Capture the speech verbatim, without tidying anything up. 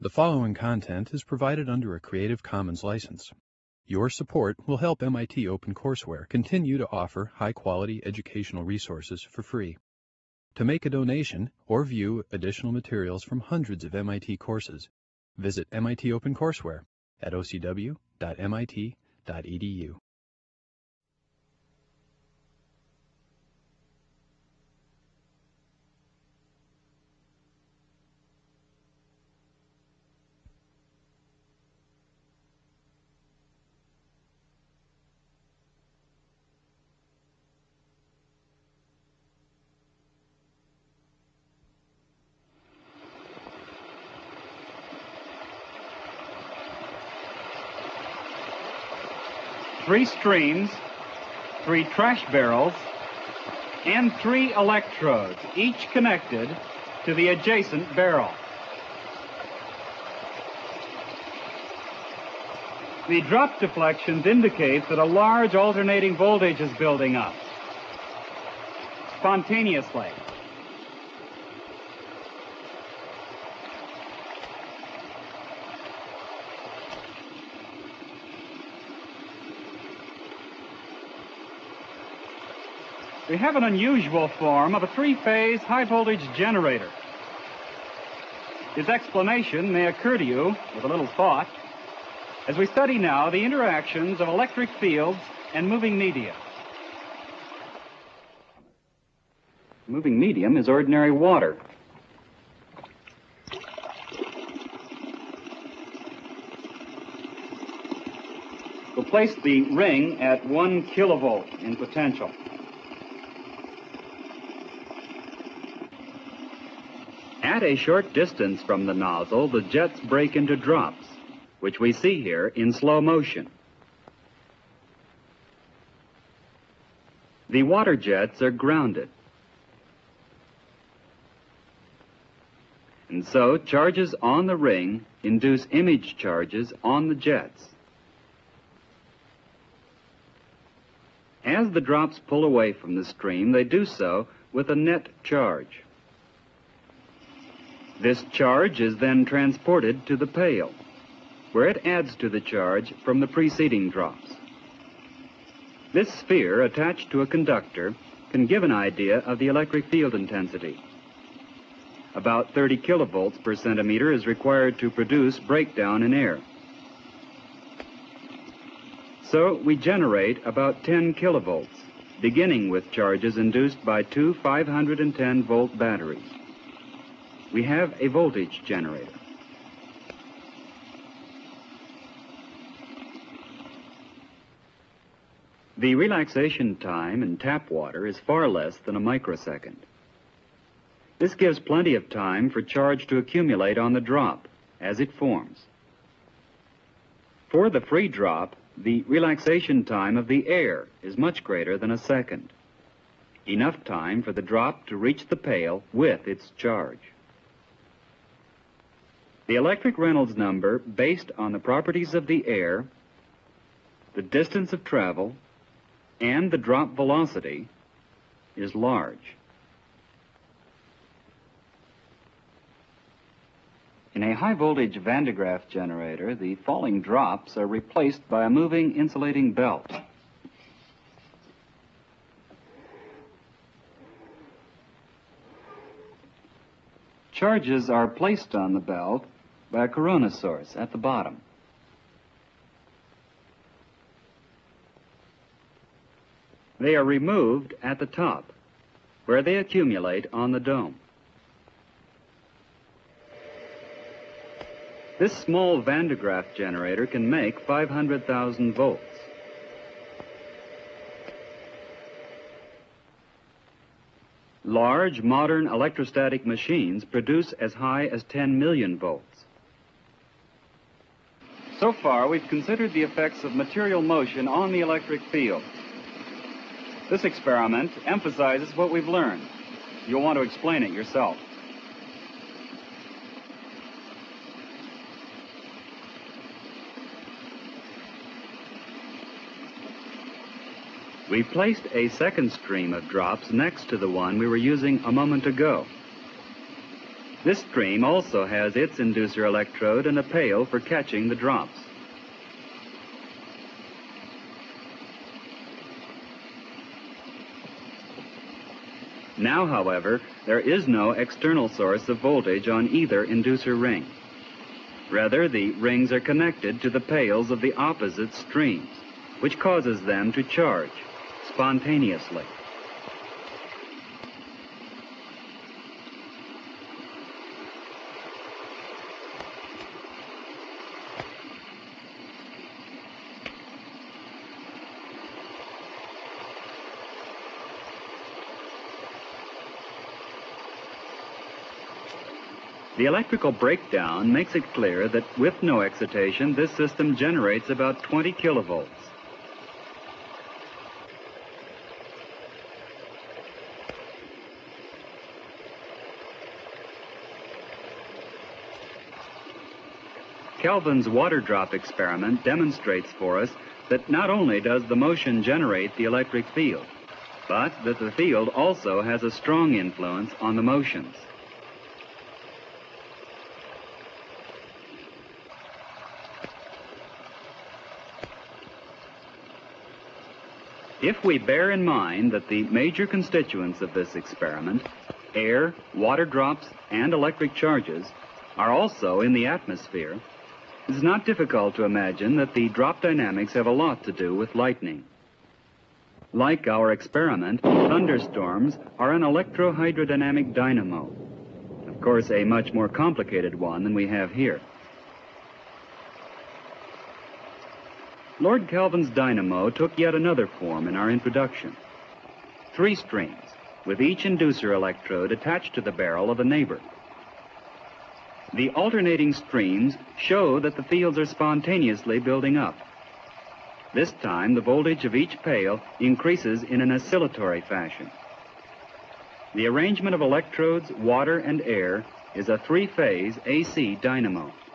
The following content is provided under a Creative Commons license. Your support will help M I T OpenCourseware continue to offer high-quality educational resources for free. To make a donation or view additional materials from hundreds of M I T courses, visit M I T OpenCourseware at o c w dot m i t dot e d u. Three streams, three trash barrels, and three electrodes, each connected to the adjacent barrel. The drop deflections indicate that a large alternating voltage is building up spontaneously. We have an unusual form of a three-phase high-voltage generator. Its explanation may occur to you with a little thought as we study now the interactions of electric fields and moving media. Moving medium is ordinary water. We'll place the ring at one kilovolt in potential. At a short distance from the nozzle, the jets break into drops, which we see here in slow motion. The water jets are grounded. And so, charges on the ring induce image charges on the jets. As the drops pull away from the stream, they do so with a net charge. This charge is then transported to the pail, where it adds to the charge from the preceding drops. This sphere, attached to a conductor, can give an idea of the electric field intensity. About thirty kilovolts per centimeter is required to produce breakdown in air. So we generate about ten kilovolts, beginning with charges induced by two five hundred ten volt batteries. We have a voltage generator. The relaxation time in tap water is far less than a microsecond. This gives plenty of time for charge to accumulate on the drop as it forms. For the free drop, the relaxation time of the air is much greater than a second. Enough time for the drop to reach the pail with its charge. The electric Reynolds number, based on the properties of the air, the distance of travel, and the drop velocity, is large. In a high-voltage Van de Graaff generator, the falling drops are replaced by a moving insulating belt. Charges are placed on the belt by a corona source at the bottom. They are removed at the top, where they accumulate on the dome. This small Van de Graaff generator can make five hundred thousand volts. Large, modern electrostatic machines produce as high as ten million volts. So far, we've considered the effects of material motion on the electric field. This experiment emphasizes what we've learned. You'll want to explain it yourself. We placed a second stream of drops next to the one we were using a moment ago. This stream also has its inducer electrode and a pail for catching the drops. Now, however, there is no external source of voltage on either inducer ring. Rather, the rings are connected to the pails of the opposite streams, which causes them to charge spontaneously. The electrical breakdown makes it clear that with no excitation, this system generates about twenty kilovolts. Kelvin's water drop experiment demonstrates for us that not only does the motion generate the electric field, but that the field also has a strong influence on the motions. If we bear in mind that the major constituents of this experiment, air, water drops, and electric charges, are also in the atmosphere, it is not difficult to imagine that the drop dynamics have a lot to do with lightning. Like our experiment, thunderstorms are an electrohydrodynamic dynamo. Of course, a much more complicated one than we have here. Lord Kelvin's dynamo took yet another form in our introduction. Three streams, with each inducer electrode attached to the barrel of a neighbor. The alternating streams show that the fields are spontaneously building up. This time, the voltage of each pail increases in an oscillatory fashion. The arrangement of electrodes, water, and air is a three-phase A C dynamo.